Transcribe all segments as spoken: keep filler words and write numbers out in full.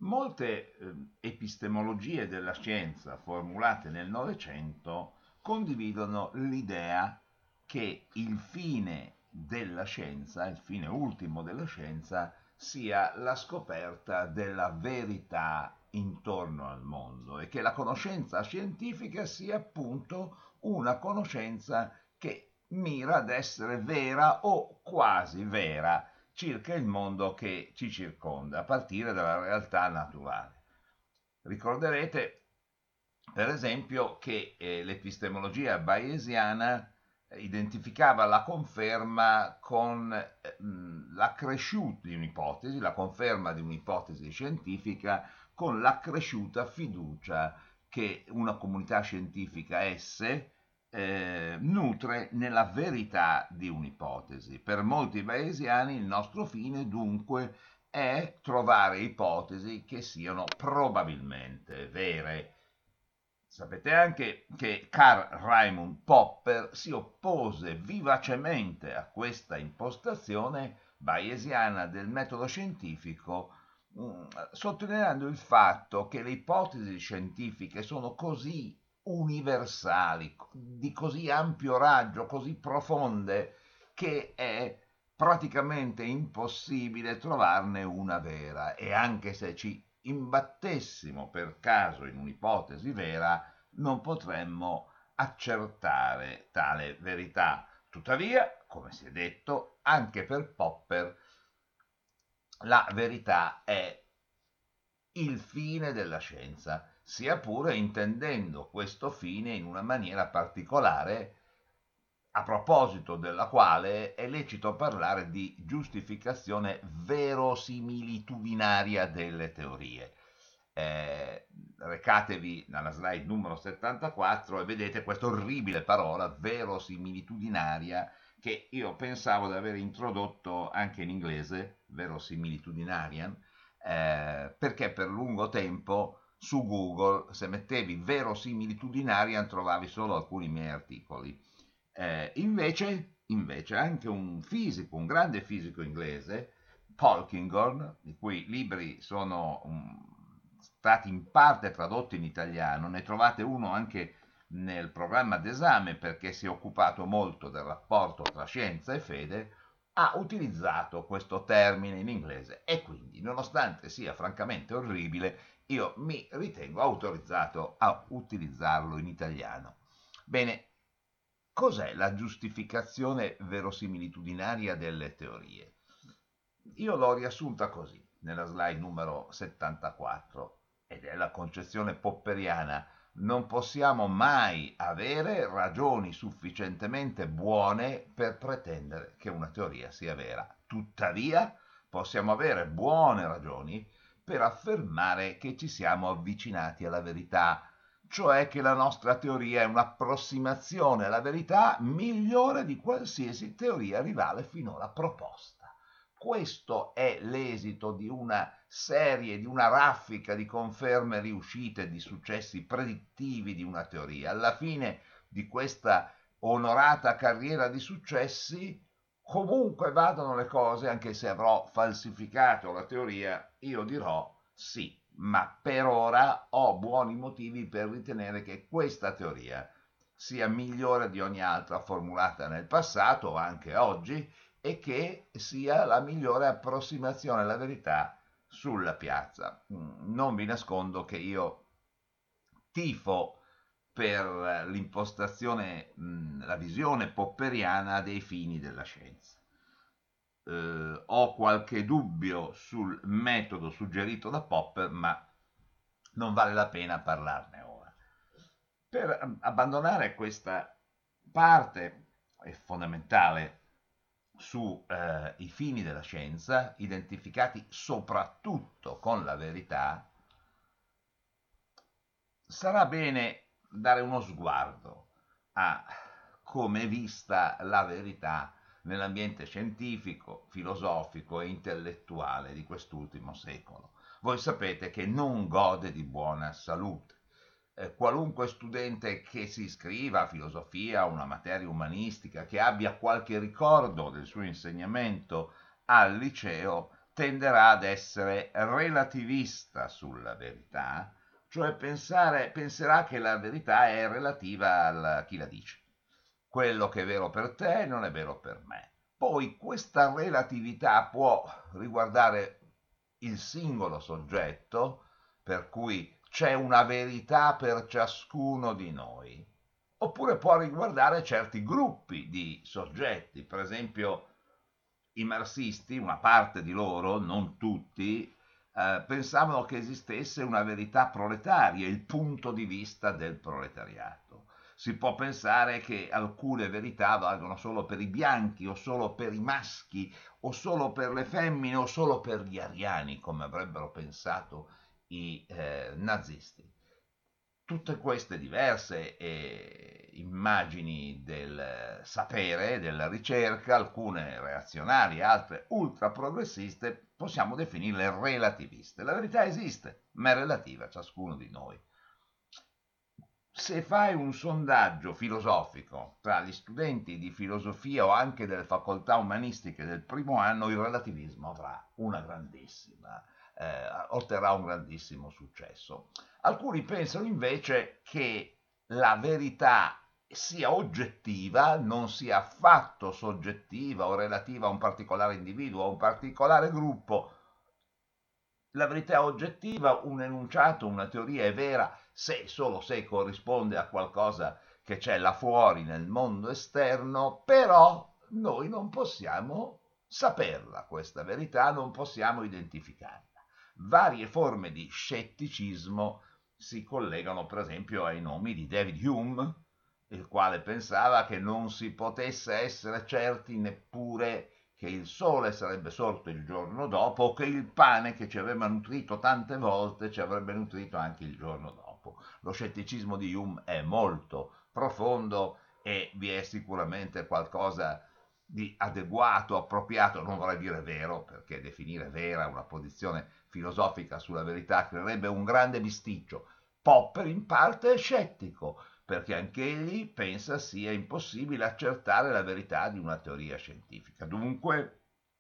Molte eh, epistemologie della scienza formulate nel Novecento condividono l'idea che il fine della scienza, il fine ultimo della scienza, sia la scoperta della verità intorno al mondo e che la conoscenza scientifica sia appunto una conoscenza che mira ad essere vera o quasi vera circa il mondo che ci circonda, a partire dalla realtà naturale. Ricorderete, per esempio, che eh, l'epistemologia bayesiana identificava la conferma con eh, l'accresciuta di un'ipotesi, la conferma di un'ipotesi scientifica con l'accresciuta fiducia che una comunità scientifica esse eh, nutre nella verità di un'ipotesi. Per molti bayesiani il nostro fine dunque è trovare ipotesi che siano probabilmente vere. Sapete anche che Karl Raimund Popper si oppose vivacemente a questa impostazione bayesiana del metodo scientifico, mh, sottolineando il fatto che le ipotesi scientifiche sono così universali, di così ampio raggio, così profonde, che è praticamente impossibile trovarne una vera. E anche se ci imbattessimo per caso in un'ipotesi vera, non potremmo accertare tale verità. Tuttavia, come si è detto, anche per Popper la verità è il fine della scienza, sia pure intendendo questo fine in una maniera particolare, a proposito della quale è lecito parlare di giustificazione verosimilitudinaria delle teorie. Eh, recatevi nella slide numero settantaquattro e vedete questa orribile parola verosimilitudinaria che io pensavo di aver introdotto anche in inglese, verosimilitudinarian, eh, perché per lungo tempo su Google, se mettevi verosimilitudinarian, trovavi solo alcuni miei articoli. Eh, invece, invece, anche un fisico, un grande fisico inglese, Polkinghorne, i cui libri sono um, stati in parte tradotti in italiano, ne trovate uno anche nel programma d'esame perché si è occupato molto del rapporto tra scienza e fede, ha utilizzato questo termine in inglese e quindi, nonostante sia francamente orribile, io mi ritengo autorizzato a utilizzarlo in italiano. Bene, cos'è la giustificazione verosimilitudinaria delle teorie? Io l'ho riassunta così nella slide numero settantaquattro ed è la concezione popperiana. Non possiamo mai avere ragioni sufficientemente buone per pretendere che una teoria sia vera. Tuttavia, possiamo avere buone ragioni per affermare che ci siamo avvicinati alla verità, cioè che la nostra teoria è un'approssimazione alla verità migliore di qualsiasi teoria rivale finora proposta. Questo è l'esito di una serie, di una raffica di conferme riuscite, di successi predittivi di una teoria. Alla fine di questa onorata carriera di successi, comunque vadano le cose, anche se avrò falsificato la teoria, io dirò sì, ma per ora ho buoni motivi per ritenere che questa teoria sia migliore di ogni altra formulata nel passato, anche oggi, e che sia la migliore approssimazione alla verità sulla piazza. Non vi nascondo che io tifo per l'impostazione, la visione popperiana dei fini della scienza. Eh, ho qualche dubbio sul metodo suggerito da Popper, ma non vale la pena parlarne ora. Per abbandonare questa parte è fondamentale sui eh, fini della scienza, identificati soprattutto con la verità, sarà bene dare uno sguardo a come è vista la verità nell'ambiente scientifico, filosofico e intellettuale di quest'ultimo secolo. Voi sapete che non gode di buona salute. Eh, qualunque studente che si iscriva a filosofia o una materia umanistica, che abbia qualche ricordo del suo insegnamento al liceo, tenderà ad essere relativista sulla verità, cioè pensare, penserà che la verità è relativa a chi la dice. Quello che è vero per te non è vero per me. Poi questa relatività può riguardare il singolo soggetto, per cui c'è una verità per ciascuno di noi, oppure può riguardare certi gruppi di soggetti. Per esempio, i marxisti, una parte di loro, non tutti, eh, pensavano che esistesse una verità proletaria, il punto di vista del proletariato. Si può pensare che alcune verità valgono solo per i bianchi o solo per i maschi o solo per le femmine o solo per gli ariani, come avrebbero pensato i eh, nazisti. Tutte queste diverse eh, immagini del sapere, della ricerca, alcune reazionarie, altre ultra progressiste, possiamo definirle relativiste. La verità esiste, ma è relativa a ciascuno di noi. Se fai un sondaggio filosofico tra gli studenti di filosofia o anche delle facoltà umanistiche del primo anno, il relativismo avrà una grandissima, eh, otterrà un grandissimo successo. Alcuni pensano invece che la verità sia oggettiva, non sia affatto soggettiva o relativa a un particolare individuo o a un particolare gruppo. La verità è oggettiva, un enunciato, una teoria è vera se solo se corrisponde a qualcosa che c'è là fuori nel mondo esterno, però noi non possiamo saperla, questa verità, non possiamo identificarla. Varie forme di scetticismo si collegano per esempio ai nomi di David Hume, il quale pensava che non si potesse essere certi neppure che il sole sarebbe sorto il giorno dopo o che il pane che ci aveva nutrito tante volte ci avrebbe nutrito anche il giorno dopo. Lo scetticismo di Hume è molto profondo e vi è sicuramente qualcosa di adeguato, appropriato, non vorrei dire vero, perché definire vera una posizione filosofica sulla verità creerebbe un grande bisticcio. Popper in parte è scettico, perché anch'egli pensa sia impossibile accertare la verità di una teoria scientifica. Dunque,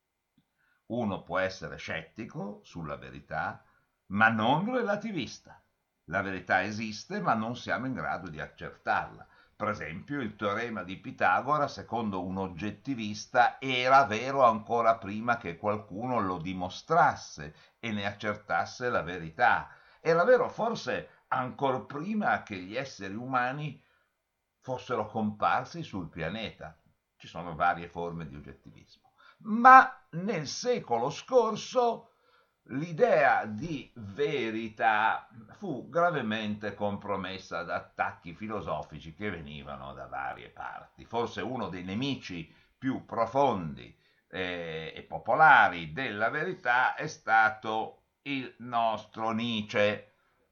uno può essere scettico sulla verità, ma non relativista. La verità esiste, ma non siamo in grado di accertarla. Per esempio, il teorema di Pitagora, secondo un oggettivista, era vero ancora prima che qualcuno lo dimostrasse e ne accertasse la verità. Era vero forse ancora prima che gli esseri umani fossero comparsi sul pianeta. Ci sono varie forme di oggettivismo. Ma nel secolo scorso l'idea di verità fu gravemente compromessa da attacchi filosofici che venivano da varie parti. Forse uno dei nemici più profondi eh, e popolari della verità è stato il nostro Nietzsche,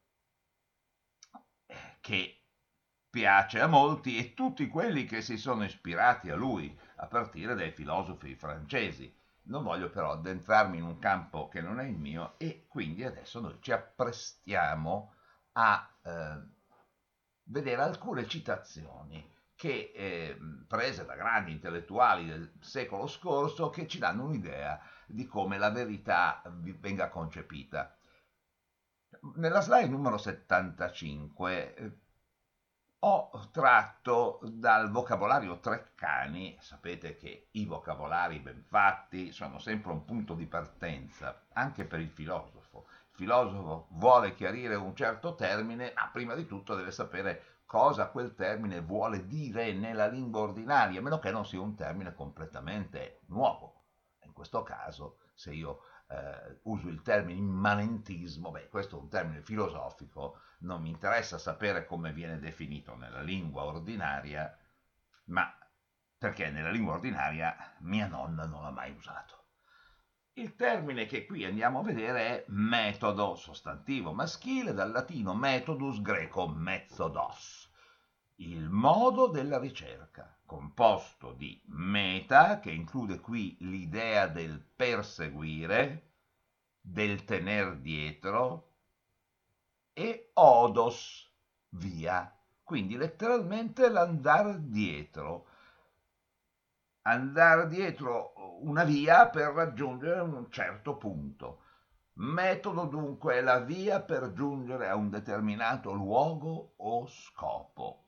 che piace a molti e tutti quelli che si sono ispirati a lui, a partire dai filosofi francesi. Non voglio però addentrarmi in un campo che non è il mio e quindi adesso noi ci apprestiamo a eh, vedere alcune citazioni che, eh, prese da grandi intellettuali del secolo scorso, che ci danno un'idea di come la verità venga concepita. Nella slide numero settantacinque eh, ho tratto dal vocabolario Treccani. Sapete che i vocabolari ben fatti sono sempre un punto di partenza, anche per il filosofo. Il filosofo vuole chiarire un certo termine, ma prima di tutto deve sapere cosa quel termine vuole dire nella lingua ordinaria, a meno che non sia un termine completamente nuovo. In questo caso, se io eh, uso il termine immanentismo, beh, questo è un termine filosofico, non mi interessa sapere come viene definito nella lingua ordinaria, ma perché nella lingua ordinaria mia nonna non l'ha mai usato. Il termine che qui andiamo a vedere è metodo, sostantivo maschile, dal latino methodus, greco methodos. Il modo della ricerca, composto di meta, che include qui l'idea del perseguire, del tener dietro, e odos, via, quindi letteralmente l'andare dietro. andare dietro una via per raggiungere un certo punto. Metodo dunque è la via per giungere a un determinato luogo o scopo.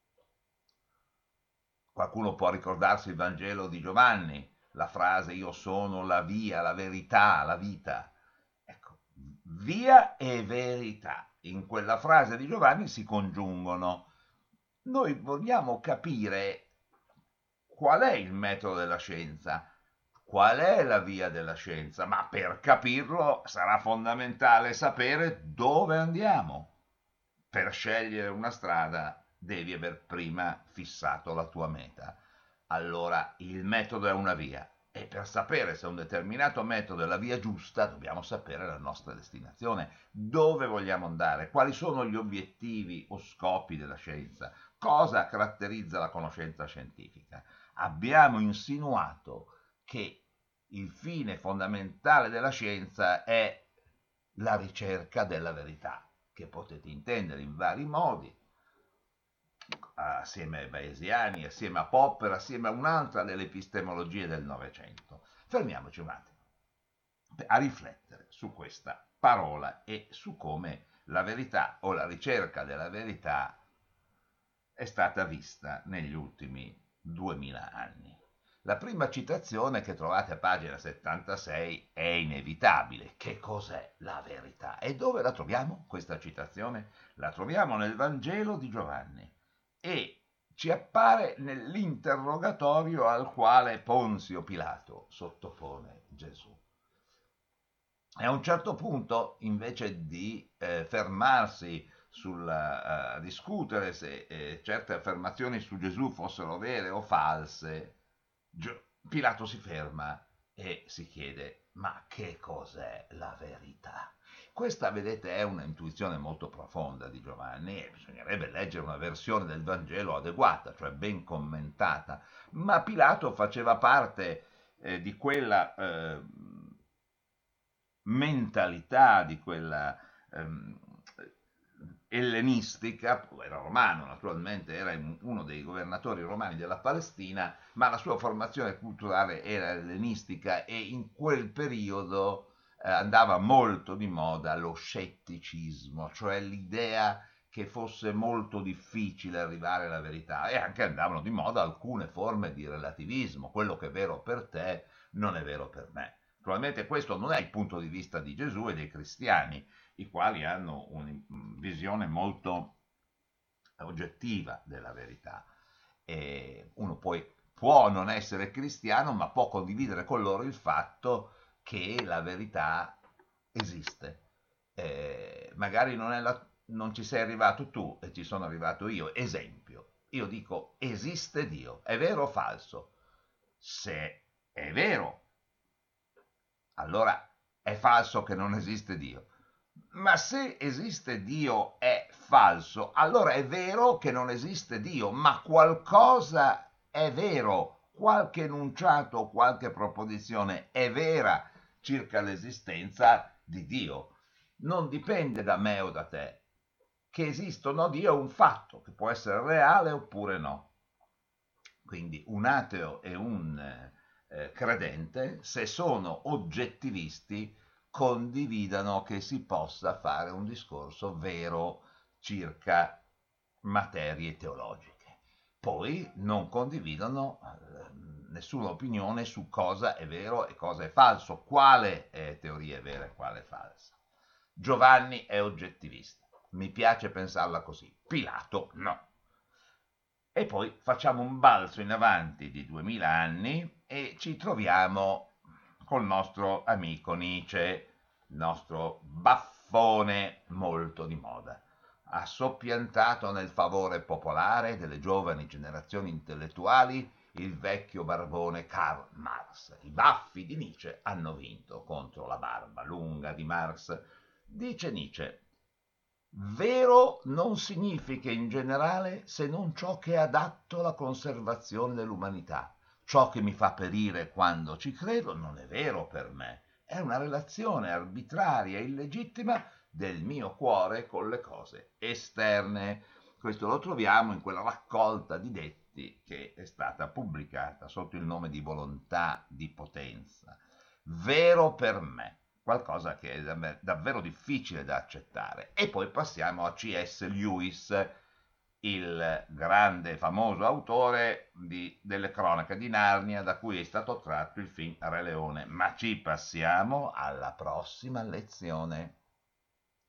Qualcuno può ricordarsi il Vangelo di Giovanni, la frase io sono la via, la verità, la vita. Ecco, via e verità. In quella frase di Giovanni si congiungono. Noi vogliamo capire qual è il metodo della scienza, qual è la via della scienza, ma per capirlo sarà fondamentale sapere dove andiamo. Per scegliere una strada devi aver prima fissato la tua meta. Allora il metodo è una via e per sapere se un determinato metodo è la via giusta dobbiamo sapere la nostra destinazione, dove vogliamo andare, quali sono gli obiettivi o scopi della scienza, cosa caratterizza la conoscenza scientifica. Abbiamo insinuato che il fine fondamentale della scienza è la ricerca della verità, che potete intendere in vari modi, assieme ai Bayesiani, assieme a Popper, assieme a un'altra delle epistemologie del Novecento. Fermiamoci un attimo a riflettere su questa parola e su come la verità o la ricerca della verità è stata vista negli ultimi duemila anni. La prima citazione che trovate a pagina settantasei è inevitabile. Che cos'è la verità? E dove la troviamo questa citazione? La troviamo nel Vangelo di Giovanni e ci appare nell'interrogatorio al quale Ponzio Pilato sottopone Gesù. E a un certo punto, invece di eh, fermarsi sul uh, discutere se eh, certe affermazioni su Gesù fossero vere o false, Pilato si ferma e si chiede: ma che cos'è la verità? Questa, vedete, è un'intuizione molto profonda di Giovanni e bisognerebbe leggere una versione del Vangelo adeguata, cioè ben commentata, ma Pilato faceva parte eh, di quella eh, mentalità, di quella ehm, ellenistica, era romano naturalmente, era uno dei governatori romani della Palestina, ma la sua formazione culturale era ellenistica e in quel periodo eh, andava molto di moda lo scetticismo, cioè l'idea che fosse molto difficile arrivare alla verità, e anche andavano di moda alcune forme di relativismo, quello che è vero per te non è vero per me. Probabilmente questo non è il punto di vista di Gesù e dei cristiani, i quali hanno una visione molto oggettiva della verità. E uno poi può non essere cristiano, ma può condividere con loro il fatto che la verità esiste. Eh, magari non, è la, non ci sei arrivato tu e ci sono arrivato io. Esempio, io dico esiste Dio, è vero o falso? Se è vero, allora è falso che non esiste Dio. Ma se esiste Dio è falso, allora è vero che non esiste Dio, ma qualcosa è vero, qualche enunciato, qualche proposizione è vera circa l'esistenza di Dio. Non dipende da me o da te. Che esista o no Dio è un fatto, che può essere reale oppure no. Quindi un ateo e un eh, credente, se sono oggettivisti, condividano che si possa fare un discorso vero circa materie teologiche. Poi non condividono eh, nessuna opinione su cosa è vero e cosa è falso, quale è teoria è vera e quale è falsa. Giovanni è oggettivista, mi piace pensarla così. Pilato no. E poi facciamo un balzo in avanti di duemila anni e ci troviamo col nostro amico Nietzsche, il nostro baffone molto di moda. Ha soppiantato nel favore popolare delle giovani generazioni intellettuali il vecchio barbone Karl Marx. I baffi di Nietzsche hanno vinto contro la barba lunga di Marx. Dice Nietzsche: vero non significa in generale se non ciò che è adatto alla conservazione dell'umanità. Ciò che mi fa perire quando ci credo non è vero per me. È una relazione arbitraria e illegittima del mio cuore con le cose esterne. Questo lo troviamo in quella raccolta di detti che è stata pubblicata sotto il nome di Volontà di Potenza. Vero per me, qualcosa che è davvero difficile da accettare. E poi passiamo a C S. Lewis, il grande famoso autore di, delle cronache di Narnia, da cui è stato tratto il film Re Leone. Ma ci passiamo alla prossima lezione.